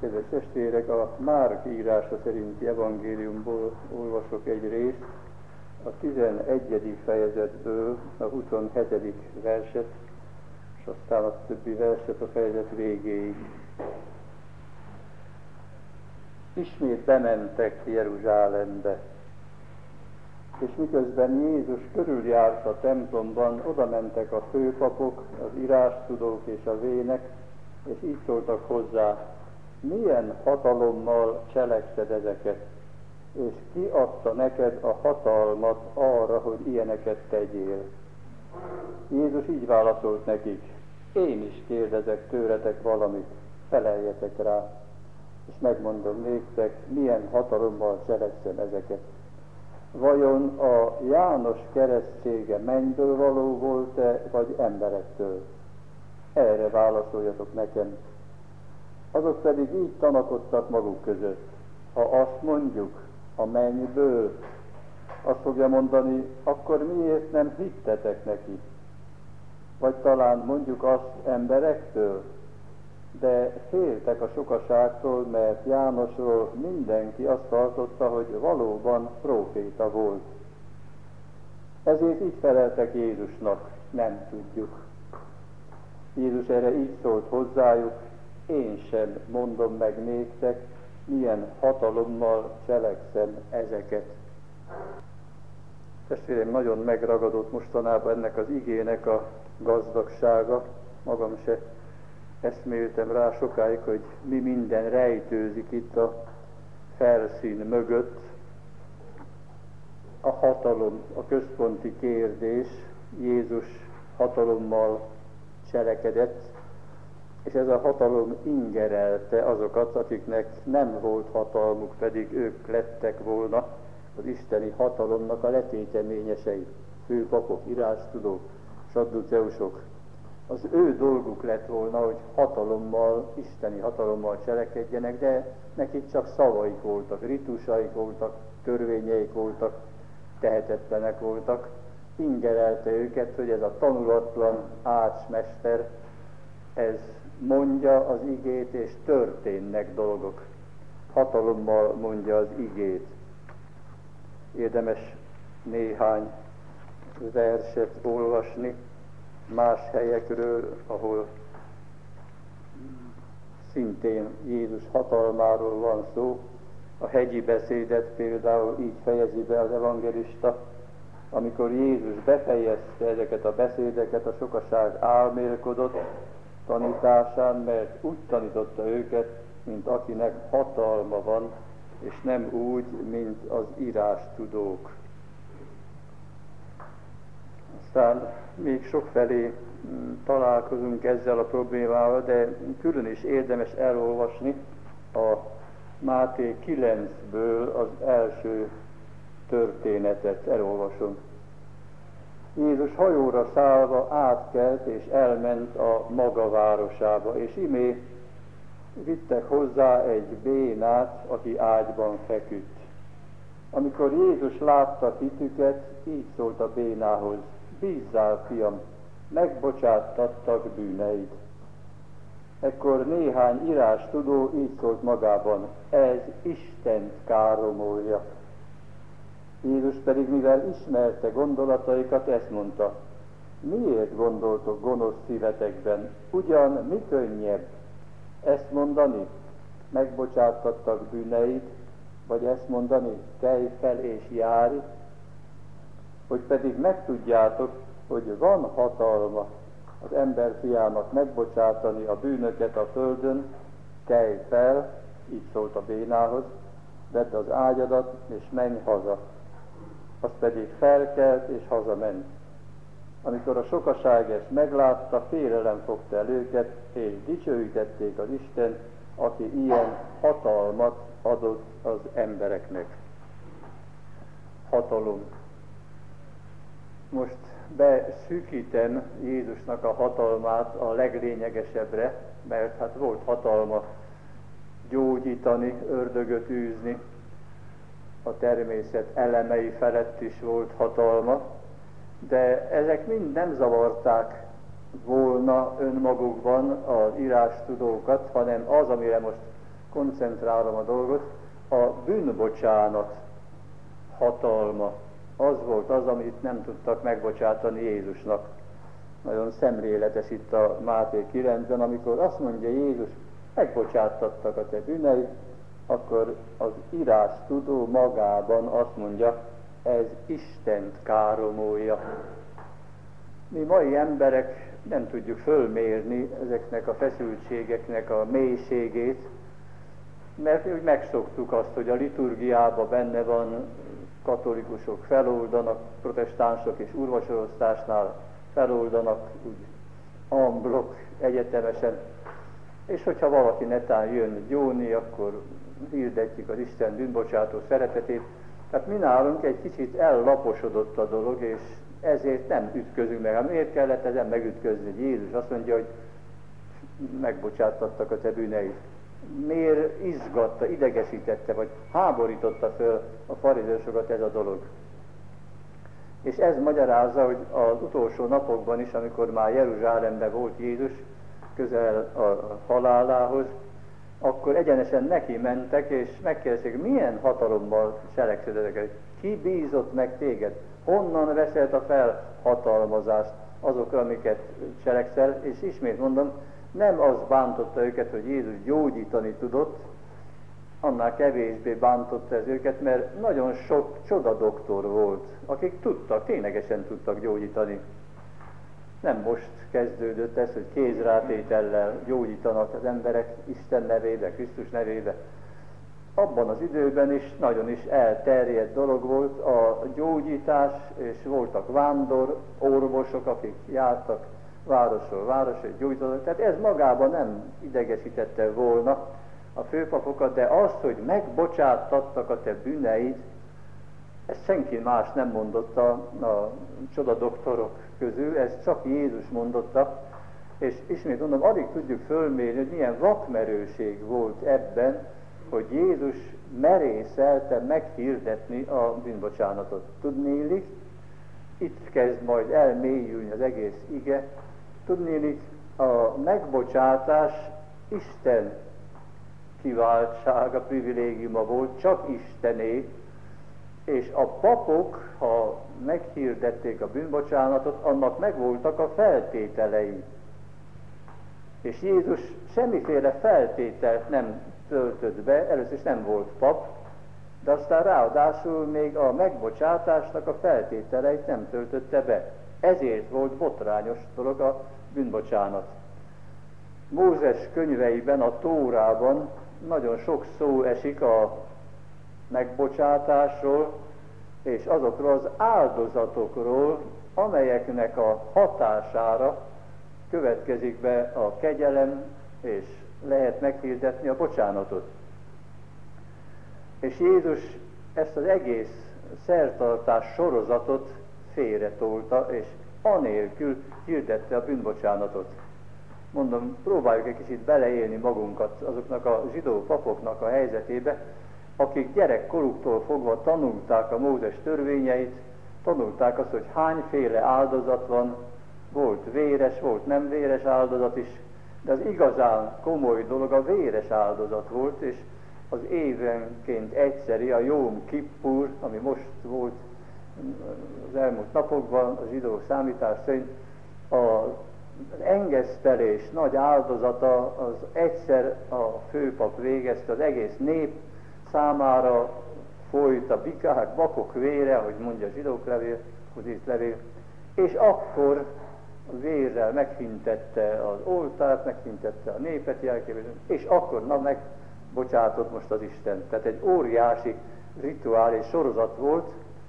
Kedves testvérek, a Márk írása szerinti evangéliumból olvasok egy részt, a 11. fejezetből a 27. verset, és aztán a többi verset a fejezet végéig. Ismét bementek Jeruzsálembe, és miközben Jézus körüljárt a templomban, oda mentek a főpapok, az írástudók és a vének, és így szóltak hozzá: milyen hatalommal cselekszed ezeket, és ki adta neked a hatalmat arra, hogy ilyeneket tegyél? Jézus így válaszolt nekik: én is kérdezek tőletek valamit, feleljetek rá, és megmondom néktek, milyen hatalommal cselekszem ezeket. Vajon a János keresztsége mennyből való volt-e, vagy emberektől? Erre válaszoljatok nekem. Azok pedig így tanakodtak maguk között: ha azt mondjuk, a mennyből, azt fogja mondani, akkor miért nem hittetek neki? Vagy talán mondjuk azt emberektől? De féltek a sokaságtól, mert Jánosról mindenki azt tartotta, hogy valóban próféta volt. Ezért így feleltek Jézusnak: nem tudjuk. Jézus erre így szólt hozzájuk: én sem mondom meg néktek, milyen hatalommal cselekszem ezeket. Testvérem, nagyon megragadott mostanában ennek az igének a gazdagsága. Magam se eszméltem rá sokáig, hogy mi minden rejtőzik itt a felszín mögött. A hatalom, a központi kérdés. Jézus hatalommal cselekedett, és ez a hatalom ingerelte azokat, akiknek nem volt hatalmuk, pedig ők lettek volna az isteni hatalomnak a letéteményesei, főpapok, írástudók, sadduceusok. Az ő dolguk lett volna, hogy hatalommal, isteni hatalommal cselekedjenek, de nekik csak szavaik voltak, ritusaik voltak, törvényeik voltak, tehetetlenek voltak. Ingerelte őket, hogy ez a tanulatlan ácsmester, ez mondja az igét, és történnek dolgok. Hatalommal mondja az igét. Érdemes néhány verset olvasni más helyekről, ahol szintén Jézus hatalmáról van szó. A hegyi beszédet például így fejezi be az evangelista: amikor Jézus befejezte ezeket a beszédeket, a sokaság álmélkodott tanításán, mert úgy tanította őket, mint akinek hatalma van, és nem úgy, mint az írástudók. Aztán még sokfelé találkozunk ezzel a problémával, de külön is érdemes elolvasni a Máté 9-ből az első történetet. Elolvasom. Jézus hajóra szállva átkelt és elment a maga városába, és imé vittek hozzá egy bénát, aki ágyban feküdt. Amikor Jézus látta hitüket, így szólt a bénához: bízzál, fiam, megbocsáttattak bűneid. Ekkor néhány írástudó így szólt magában: ez Istent káromolja. Jézus pedig, mivel ismerte gondolataikat, ezt mondta: miért gondoltok gonosz szívetekben? Ugyan mi könnyebb ezt mondani, megbocsáttattak bűneid, vagy ezt mondani, kelj fel és járj? Hogy pedig megtudjátok, hogy van hatalma az ember fiának megbocsátani a bűnöket a földön, kelj fel, így szólt a bénához, vedd az ágyadat és menj haza. Az pedig felkelt és hazament. Amikor a sokaság ezt meglátta, félelem fogta el őket, és dicsőítették az Istent, aki ilyen hatalmat adott az embereknek. Hatalom. Most beszűkítem Jézusnak a hatalmát a leglényegesebbre, mert hát volt hatalma gyógyítani, ördögöt űzni, a természet elemei felett is volt hatalma, de ezek mind nem zavarták volna önmagukban az írástudókat, hanem az, amire most koncentrálom a dolgot, a bűnbocsánat hatalma, az volt az, amit nem tudtak megbocsátani Jézusnak. Nagyon szemléletes itt a Máté 9-ben, amikor azt mondja Jézus, megbocsáttattak a te bűneid, akkor az írás tudó magában azt mondja, ez Istent káromolja. Mi mai emberek nem tudjuk fölmérni ezeknek a feszültségeknek a mélységét, mert úgy megszoktuk azt, hogy a liturgiában benne van, katolikusok feloldanak, protestánsok és úrvacsoroztásnál feloldanak, úgy en bloc egyetemesen, és hogyha valaki netán jön gyóni, akkor hirdetjük az Isten bűnbocsátó szeretetét. Tehát mi nálunk egy kicsit ellaposodott a dolog, és ezért nem ütközünk meg. Miért kellett ezen megütközni? Jézus azt mondja, hogy megbocsáttattak a te bűneid. Miért izgatta, idegesítette, vagy háborította föl a farizeusokat ez a dolog? És ez magyarázza, hogy az utolsó napokban is, amikor már Jeruzsálemben volt Jézus, közel a halálához, akkor egyenesen neki mentek, és megkérdezték, milyen hatalommal cselekszed ezeket? Ki bízott meg téged? Honnan veszed a felhatalmazást azokra, amiket cselekszel? És ismét mondom, nem az bántotta őket, hogy Jézus gyógyítani tudott, annál kevésbé bántotta ez őket, mert nagyon sok csodadoktor volt, akik tudtak, ténylegesen tudtak gyógyítani. Nem most kezdődött ez, hogy kézrátétellel gyógyítanak az emberek Isten nevébe, Krisztus nevébe. Abban az időben is nagyon is elterjedt dolog volt a gyógyítás, és voltak vándor orvosok, akik jártak városról városra, és gyógyítottak. Tehát ez magában nem idegesítette volna a főpapokat, de azt, hogy megbocsáttattak a te bűneid, ezt senki más nem mondotta a csodadoktorok közül, ez csak Jézus mondotta, és ismét mondom, addig tudjuk fölmérni, hogy milyen vakmerőség volt ebben, hogy Jézus merészelte meghirdetni a bűnbocsánatot. Tudnélik, itt kezd majd elmélyülni az egész ige, tudnélik, a megbocsátás Isten kiváltsága, privilégiuma volt, csak Istené, és a papok, ha meghirdették a bűnbocsánatot, annak megvoltak a feltételei. És Jézus semmiféle feltételt nem töltött be, először is nem volt pap, de aztán ráadásul még a megbocsátásnak a feltételeit nem töltötte be. Ezért volt botrányos dolog a bűnbocsánat. Mózes könyveiben, a Tórában nagyon sok szó esik a megbocsátásról, és azokról az áldozatokról, amelyeknek a hatására következik be a kegyelem, és lehet meghirdetni a bocsánatot. És Jézus ezt az egész szertartás sorozatot félretolta, és anélkül hirdette a bűnbocsánatot. Mondom, próbáljuk egy kicsit beleélni magunkat azoknak a zsidó papoknak a helyzetébe, akik gyerekkoruktól fogva tanulták a Mózes törvényeit, tanulták azt, hogy hányféle áldozat van, volt véres, volt nem véres áldozat is, de az igazán komoly dolog a véres áldozat volt, és az évenként egyszeri, a Jóm Kippur, ami most volt az elmúlt napokban, a zsidó számítás szerint, az engesztelés nagy áldozata az egyszer a főpap végezte, az egész nép számára folyt a bikák, vakok vére, ahogy mondja a zsidók levél, és akkor a vérrel meghintette az oltárt, meghintette a népet jelképében, és akkor megbocsátott most az Isten. Tehát egy óriási rituális sorozat volt.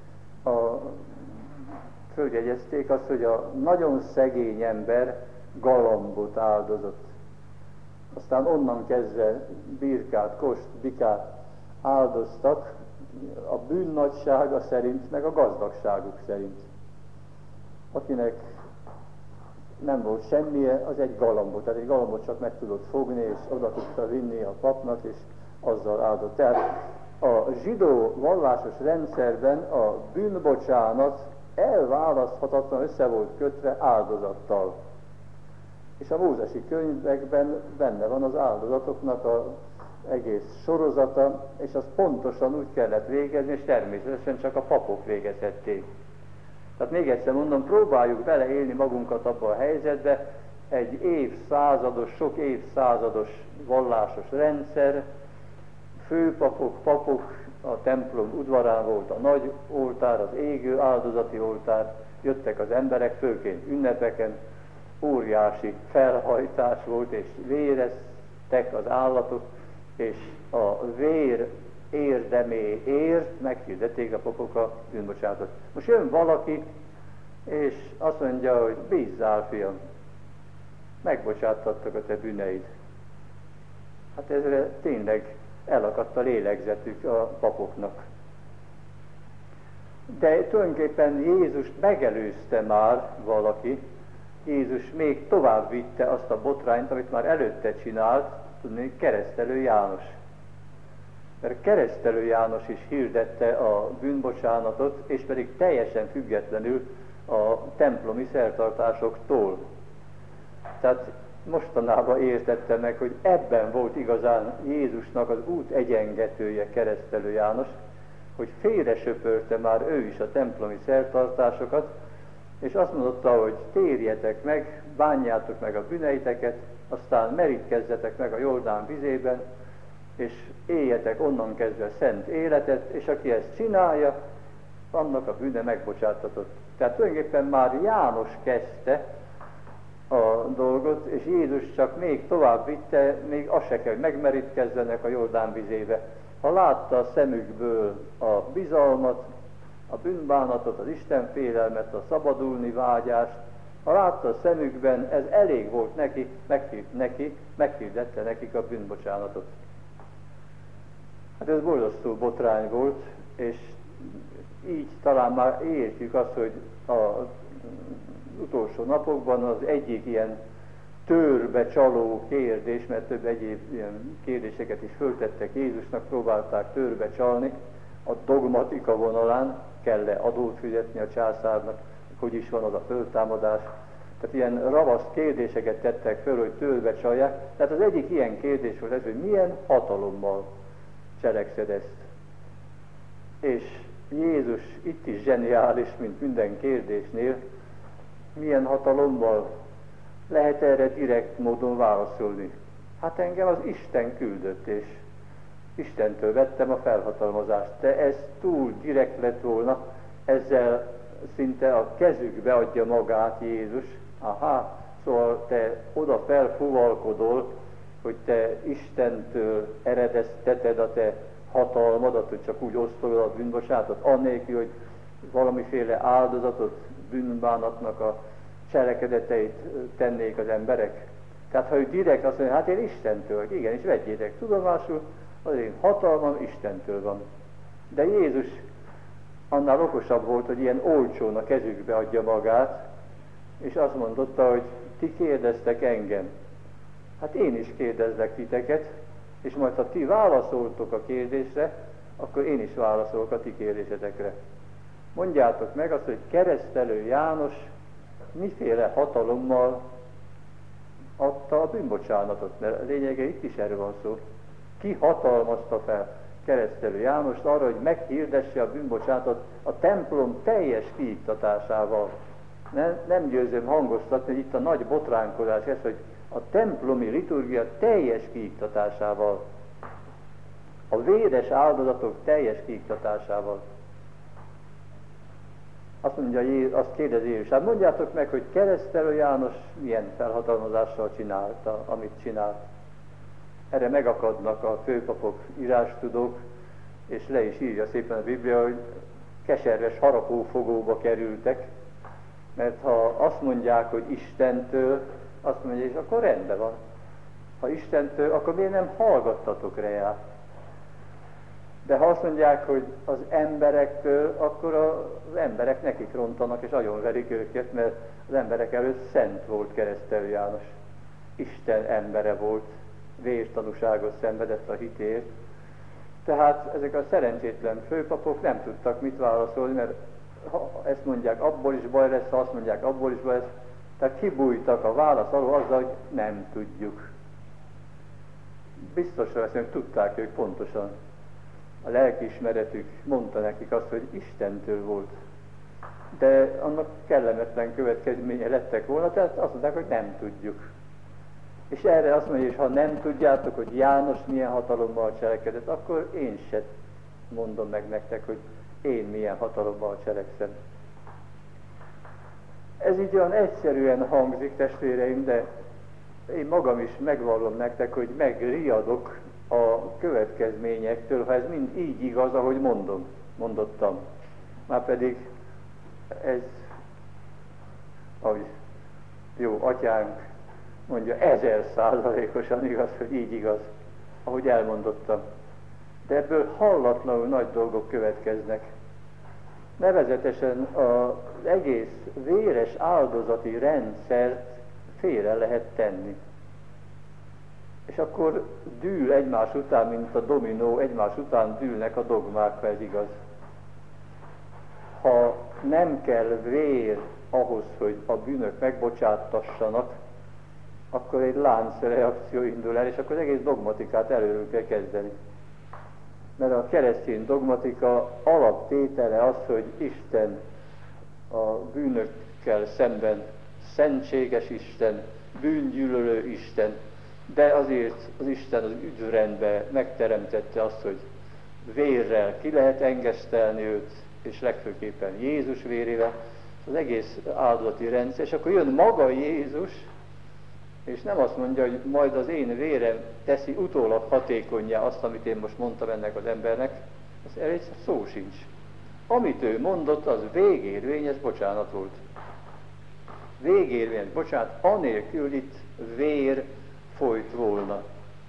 Följegyezték azt, hogy a nagyon szegény ember galambot áldozott. Aztán onnan kezdve birkát, kost, bikát áldoztak a bűn nagysága szerint, meg a gazdagságuk szerint. Akinek nem volt semmije, az egy galambot. Tehát egy galambot csak meg tudott fogni, és oda tudta vinni a papnak, és azzal áldott. Tehát a zsidó vallásos rendszerben a bűnbocsánat elválaszthatatlan össze volt kötve áldozattal. És a mózesi könyvekben benne van az áldozatoknak a egész sorozata, és azt pontosan úgy kellett végezni, és természetesen csak a papok végezhették. Tehát még egyszer mondom, próbáljuk beleélni magunkat abba a helyzetbe, egy évszázados, sok évszázados vallásos rendszer, főpapok, papok, a templom udvarán volt a nagy oltár, az égő áldozati oltár, jöttek az emberek, főként ünnepeken, óriási felhajtás volt, és véreztek az állatok, és a vér érdeméért meghirdették a papok a bűnbocsánatot. Most jön valaki, és azt mondja, hogy bízzál, fiam, megbocsáttattak a te bűneid. Hát ezre tényleg elakadt a lélegzetük a papoknak. De tulajdonképpen Jézust megelőzte már valaki, Jézus még tovább vitte azt a botrányt, amit már előtte csinált, tudni, Keresztelő János. Mert Keresztelő János is hirdette a bűnbocsánatot, és pedig teljesen függetlenül a templomi szertartásoktól. Tehát mostanában értette meg, hogy ebben volt igazán Jézusnak az út egyengetője Keresztelő János, hogy félresöpörte már ő is a templomi szertartásokat, és azt mondotta, hogy térjetek meg, bánjátok meg a bűneiteket, aztán merítkezzetek meg a Jordán vizében, és éljetek onnan kezdve szent életet, és aki ezt csinálja, annak a bűne megbocsátatott. Tehát tulajdonképpen már János kezdte a dolgot, és Jézus csak még tovább vitte, még azt se kell, hogy megmerítkezzenek a Jordán vizébe. Ha látta a szemükből a bizalmat, a bűnbánatot, az istenfélelmet, a szabadulni vágyást, ha látta a szemükben, ez elég volt neki, meghirdette nekik a bűnbocsánatot. Hát ez borzasztó botrány volt, és így talán már értjük azt, hogy az utolsó napokban az egyik ilyen törbe csaló kérdés, mert több egyéb ilyen kérdéseket is föltettek Jézusnak, próbálták törbe csalni, a dogmatika vonalán, kell-e adót fizetni a császárnak, hogy is van az a föltámadás. Tehát ilyen ravasz kérdéseket tettek föl, hogy törbe csalják. Tehát az egyik ilyen kérdés volt ez, hogy milyen hatalommal cselekszed ezt. És Jézus itt is zseniális, mint minden kérdésnél, milyen hatalommal lehet erre direkt módon válaszolni. Hát engem az Isten küldött, és Istentől vettem a felhatalmazást. De ez túl direkt lett volna, ezzel szinte a kezükbe adja magát Jézus. Aha, szóval te oda felfuvalkodol, hogy te Istentől eredezteted a te hatalmadat, hogy csak úgy osztolod a bűnbocsánatot, annélkül, hogy valamiféle áldozatot, bűnbánatnak a cselekedeteit tennék az emberek. Tehát ha ő direkt azt mondja, hát én Istentől, igen, és vegyétek tudomásul, az én hatalmam Istentől van. De Jézus annál okosabb volt, hogy ilyen olcsón a kezükbe adja magát, és azt mondotta, hogy ti kérdeztek engem. Hát én is kérdezlek titeket, és majd ha ti válaszoltok a kérdésre, akkor én is válaszolok a ti kérdésetekre. Mondjátok meg azt, hogy Keresztelő János miféle hatalommal adta a bűnbocsánatot, mert lényege itt is erről van szó. Ki hatalmazta fel Keresztelő Jánost arra, hogy meghirdesse a bűnbocsánatot a templom teljes kiiktatásával. Nem győzöm hangoztatni, hogy itt a nagy botránkozás ez, hogy a templomi liturgia teljes kiiktatásával, a véres áldozatok teljes kiiktatásával. Azt mondja, azt kérdezi Jézus, hát mondjátok meg, hogy Keresztelő János milyen felhatalmazással csinálta, amit csinált. Erre megakadnak a főpapok, írástudók, és le is írja szépen a Biblia, hogy keserves harapófogóba kerültek, mert ha azt mondják, hogy Istentől, azt mondja, és akkor rendben van. Ha Istentől, akkor miért nem hallgattatok rá? De ha azt mondják, hogy az emberektől, akkor az emberek nekik rontanak, és agyonverik őket, mert az emberek előtt szent volt Keresztelő János. Isten embere volt, vértanúságot szenvedett a hitért. Tehát ezek a szerencsétlen főpapok nem tudtak mit válaszolni, mert ha ezt mondják, abból is baj lesz, ha azt mondják, abból is baj lesz. Tehát kibújtak a válasz alól azzal, hogy nem tudjuk. biztosra veszem, hogy tudták ők pontosan. A lelkiismeretük mondta nekik azt, hogy Istentől volt. De annak kellemetlen következménye lettek volna, tehát azt mondták, hogy nem tudjuk. És erre azt mondja, hogy ha nem tudjátok, hogy János milyen hatalommal cselekedett, akkor én se mondom meg nektek, hogy én milyen hatalommal cselekszem. Ez így olyan egyszerűen hangzik, testvéreim, de én magam is megvallom nektek, hogy megriadok a következményektől, ha ez mind így igaz, ahogy mondottam. Márpedig ez, ahogy jó atyánk mondja, 1000%-osan igaz, hogy így igaz, ahogy elmondottam. De ebből hallatlanul nagy dolgok következnek. Nevezetesen az egész véres áldozati rendszert félre lehet tenni. És akkor dől egymás után, mint a dominó, egymás után dűlnek a dogmák, ha ez igaz. Ha nem kell vér ahhoz, hogy a bűnök megbocsátassanak, akkor egy láncreakció indul el, és akkor az egész dogmatikát előről kell kezdeni. Mert a keresztény dogmatika alaptétele az, hogy Isten a bűnökkel szemben szentséges Isten, bűngyűlölő Isten, de azért az Isten az üdvrendbe megteremtette azt, hogy vérrel ki lehet engesztelni őt, és legfőképpen Jézus vérével, az egész áldozati rendszer, és akkor jön maga Jézus, és nem azt mondja, hogy majd az én vérem teszi utólag hatékonnyá azt, amit én most mondtam ennek az embernek, az erre szó sincs. Amit ő mondott, az végérvényes bocsánat volt. Végérvényes bocsánat, anélkül itt vér folyt volna.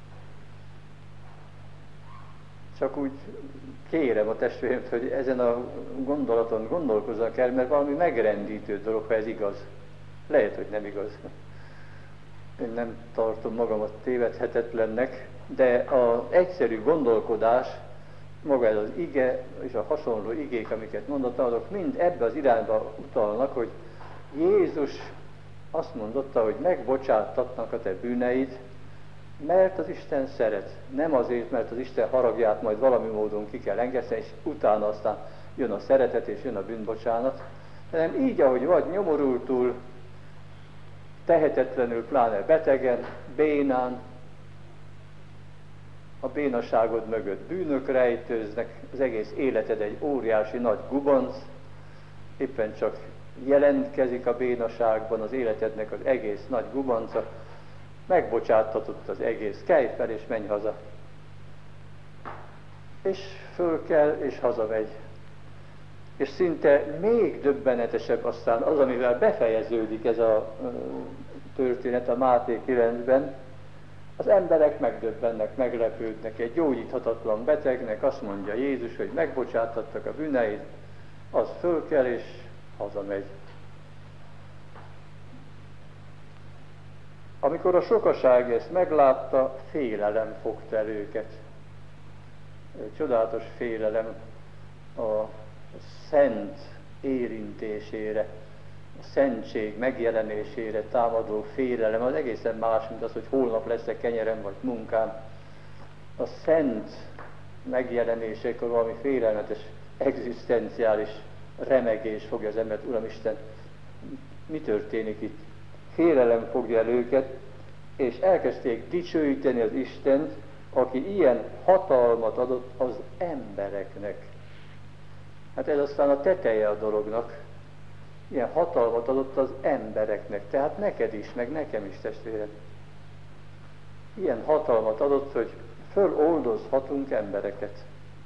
Csak úgy kérem a testvéremet, hogy ezen a gondolaton gondolkozzanak el, mert valami megrendítő dolog, ha ez igaz. Lehet, hogy nem igaz. Én nem tartom magamat tévedhetetlennek, de az egyszerű gondolkodás, maga ez az ige és a hasonló igék, amiket mondottam, azok mind ebbe az irányba utalnak, hogy Jézus azt mondotta, hogy megbocsátatnak a te bűneid, mert az Isten szeret. Nem azért, mert az Isten haragját majd valami módon ki kell engeszteni, és utána aztán jön a szeretet és jön a bűnbocsánat, hanem így, ahogy vagy, nyomorultul, tehetetlenül, pláne betegen, bénán, a bénaságod mögött bűnök rejtőznek, az egész életed egy óriási nagy gubanc, éppen csak jelentkezik a bénaságban az életednek az egész nagy gubanca, megbocsáttatott az egész, kelj fel és menj haza. És föl kell és hazamegy. És szinte még döbbenetesebb aztán az, amivel befejeződik ez a történet a Máté 9-ben, az emberek megdöbbennek, meglepődnek. Egy gyógyíthatatlan betegnek azt mondja Jézus, hogy megbocsátattak a bűneid, az föl kell és hazamegy. Amikor a sokaság ezt meglátta, félelem fogta el őket. Csodálatos félelem a szent érintésére, a szentség megjelenésére támadó félelem, az egészen más, mint az, hogy holnap lesz-e kenyerem vagy munkám. A szent megjelenésekor valami félelmetes, egzisztenciális remegés fogja az embert. Uramisten, mi történik itt? Félelem fogja el őket, és elkezdték dicsőíteni az Istent, aki ilyen hatalmat adott az embereknek. Hát ez aztán a teteje a dolognak. Ilyen hatalmat adott az embereknek, tehát neked is, meg nekem is, testvérem. Ilyen hatalmat adott, hogy föloldozhatunk embereket.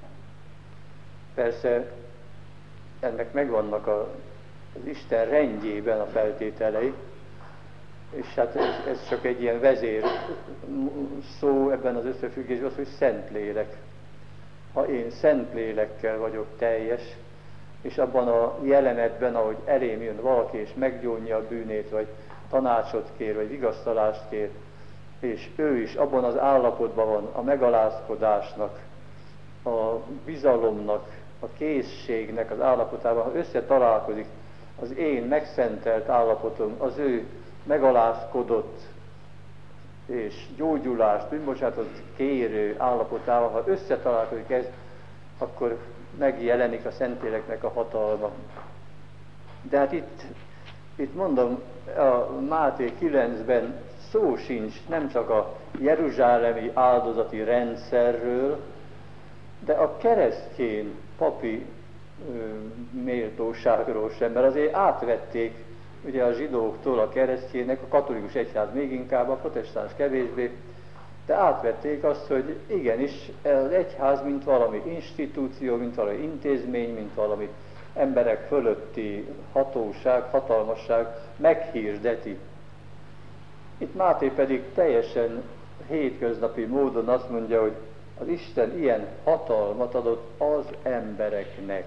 Persze ennek megvannak az Isten rendjében a feltételei, és hát ez csak egy ilyen vezér szó ebben az összefüggésben az, hogy Szentlélek. Ha én Szentlélekkel vagyok teljes, és abban a jelenetben, ahogy elém jön valaki, és meggyónja a bűnét, vagy tanácsot kér, vagy vigasztalást kér, és ő is abban az állapotban van, a megalázkodásnak, a bizalomnak, a készségnek az állapotában, ha összetalálkozik az én megszentelt állapotom, az ő megalázkodott és gyógyulást, bűnbocsánatot kérő állapotával, ha összetalálkozik ez, akkor megjelenik a Szentléleknek a hatalma. De hát itt mondom, a Máté 9-ben szó sincs nem csak a jeruzsálemi áldozati rendszerről, de a keresztény papi méltóságról sem, mert azért átvették ugye a zsidóktól a keresztjének, a katolikus egyház még inkább, a protestáns kevésbé, de átvették azt, hogy igenis az egyház mint valami institúció, mint valami intézmény, mint valami emberek fölötti hatóság, hatalmasság meghirdeti. Itt Máté pedig teljesen hétköznapi módon azt mondja, hogy az Isten ilyen hatalmat adott az embereknek.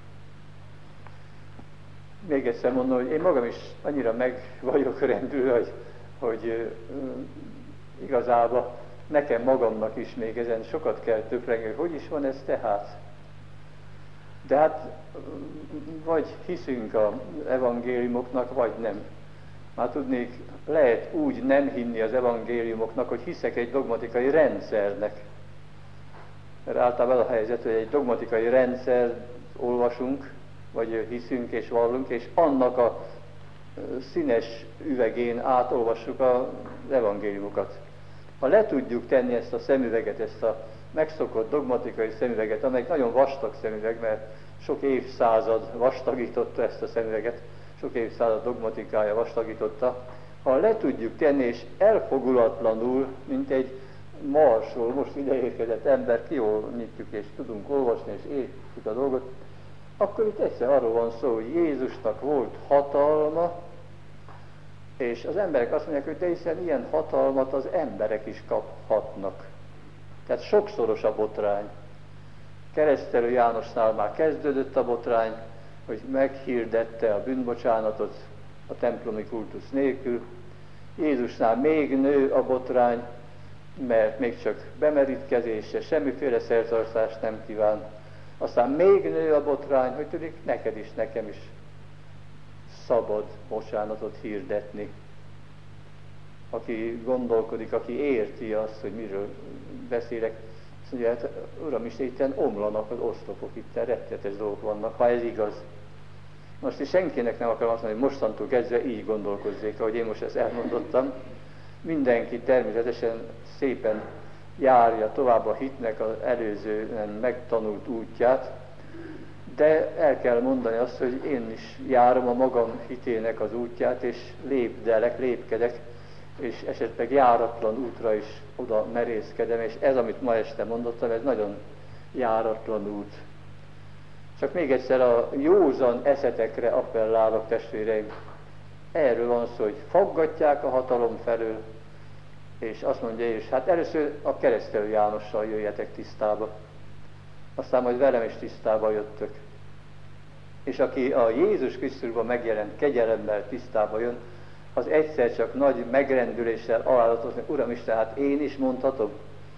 Még egyszer mondom, hogy én magam is annyira meg vagyok rendülve, hogy igazából nekem magamnak is még ezen sokat kell töprengeni, hogy is van ez tehát. De hát vagy hiszünk az evangéliumoknak, vagy nem. Már tudnék, lehet úgy nem hinni az evangéliumoknak, hogy hiszek egy dogmatikai rendszernek. Mert általában a helyzet, hogy egy dogmatikai rendszert olvasunk, vagy hiszünk és vallunk, és annak a színes üvegén átolvassuk az evangéliumokat. Ha le tudjuk tenni ezt a szemüveget, ezt a megszokott dogmatikai szemüveget, amelyik nagyon vastag szemüveg, mert sok évszázad vastagította ezt a szemüveget, sok évszázad dogmatikája vastagította, ha le tudjuk tenni, és elfogulatlanul, mint egy marsról most ideérkezett ember, kiolnyitjuk és tudunk olvasni, és értjük a dolgot, akkor itt egyszer arról van szó, hogy Jézusnak volt hatalma, és az emberek azt mondják, hogy de hiszen ilyen hatalmat az emberek is kaphatnak. Tehát sokszoros a botrány. Keresztelő Jánosnál már kezdődött a botrány, hogy meghirdette a bűnbocsánatot a templomi kultusz nélkül. Jézusnál még nő a botrány, mert még csak bemerítkezésre, semmiféle szertartást nem kíván. Aztán még nő a botrány, hogy tudik, neked is, nekem is szabad bocsánatot hirdetni. Aki gondolkodik, aki érti azt, hogy miről beszélek, azt mondja, hát Uram, is itten omlanak az oszlopok, itt rettetes dolgok vannak, ha ez igaz. Most is senkinek nem akarom azt mondani, hogy mostantól kezdve így gondolkozzék, ahogy én most ezt elmondottam. Mindenki természetesen szépen járja tovább a hitnek az előzően megtanult útját, de el kell mondani azt, hogy én is járom a magam hitének az útját, és lépkedek, és esetleg járatlan útra is oda merészkedem, és ez, amit ma este mondottam, ez nagyon járatlan út. Csak még egyszer a józan eszetekre appellálok, testvéreim. Erről van szó, hogy faggatják a hatalom felől, és azt mondja Jézus, hát először a keresztelő Jánossal jöjjetek tisztába, aztán majd velem is tisztába jöttök. És aki a Jézus Krisztusban megjelent kegyelemmel tisztába jön, az egyszer csak nagy megrendüléssel alázatot, Uram Isten, hát én is mondhatom.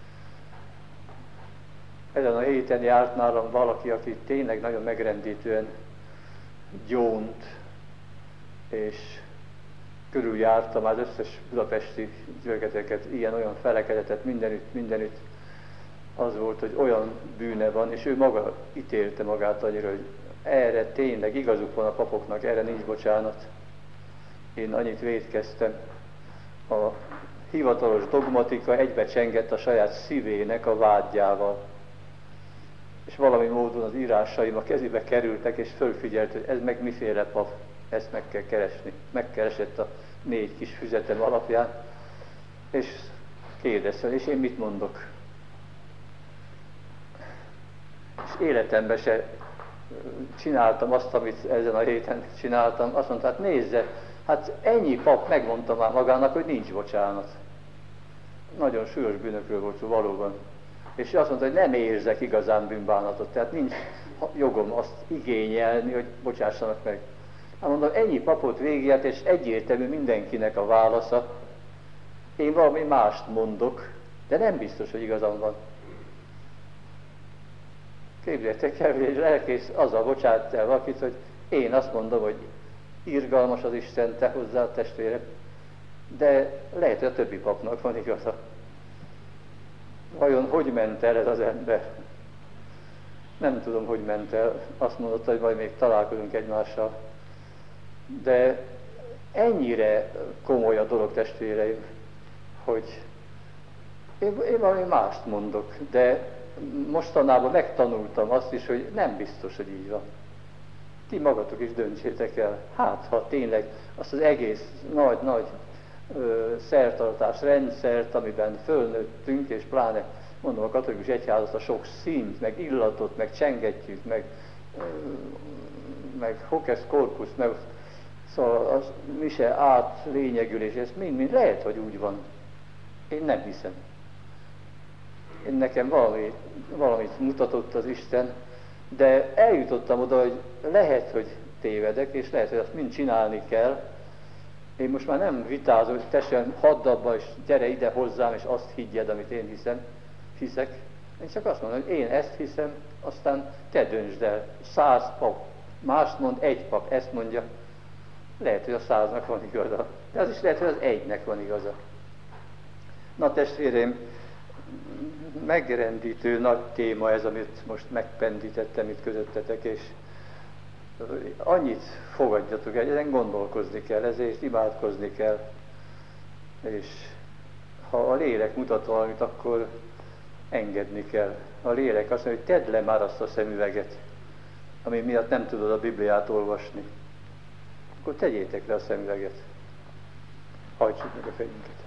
Ezen a héten járt nálam valaki, aki tényleg nagyon megrendítően gyónt, és körüljártam az összes budapesti gyülekezeteket, ilyen-olyan felekezetet, mindenütt az volt, hogy olyan bűne van, és ő maga ítélte magát annyira, hogy erre tényleg igazuk van a papoknak, erre nincs bocsánat. Én annyit vétkeztem. A hivatalos dogmatika egybecsengett a saját szívének a vádjával. És valami módon az írásaim a kezébe kerültek, és fölfigyelt, hogy ez meg miféle pap, ezt meg kell keresni. Megkeresett a 4 kis füzetem alapján, és kérdezte, és én mit mondok? És életemben se csináltam azt, amit ezen a héten csináltam. Azt mondta, hát nézze, hát ennyi pap megmondta már magának, hogy nincs bocsánat. Nagyon súlyos bűnökről volt szó valóban. És azt mondta, hogy nem érzek igazán bűnbánatot, tehát nincs jogom azt igényelni, hogy bocsássanak meg. Hát mondom, ennyi papot végigjárt, és egyértelmű mindenkinek a válasza. Én valami mást mondok, de nem biztos, hogy igazam van. Képzeljétek el, hogy egy lelkész azzal bocsát el valakit, hogy én azt mondom, hogy irgalmas az Isten, te hozzá, testvérem, De lehet, hogy a többi papnak van igaza. Vajon hogy ment el ez az ember? Nem tudom, hogy ment el. Azt mondotta, hogy majd még találkozunk egymással. De ennyire komoly a dolog, testvéreim, hogy én valami mást mondok, de mostanában megtanultam azt is, hogy nem biztos, hogy így van. Ti magatok is döntsétek el. Hát, ha tényleg azt az egész nagy szertartás rendszert, amiben fölnőttünk, és pláne mondom a katolikus egyházat, a sok színt, meg illatot, meg csengetjük, meg hocus corpus, meg szóval az mise átlényegülés, ez mind lehet, hogy úgy van. Én nem hiszem. Nekem valamit mutatott az Isten, de eljutottam oda, hogy lehet, hogy tévedek, és lehet, hogy azt mind csinálni kell. Én most már nem vitázom, hogy testvérem, hadd abba, és gyere ide hozzám, és azt higgyed, amit én hiszek. Én csak azt mondom, hogy én ezt hiszem, aztán te döntsd el. 100 pap, mást mond, egy pap ezt mondja. Lehet, hogy a 100-nak van igaza, de az is lehet, hogy az egynek van igaza. Na testvérem, megrendítő nagy téma ez, amit most megpendítettem itt közöttetek, és annyit fogadjatok el, ezen gondolkozni kell, ezért imádkozni kell, és ha a lélek mutat valamit, akkor engedni kell. A lélek azt mondja, hogy tedd le már azt a szemüveget, ami miatt nem tudod a Bibliát olvasni. Akkor tegyétek le a szemüveget. Hajtsuk meg a fejünket.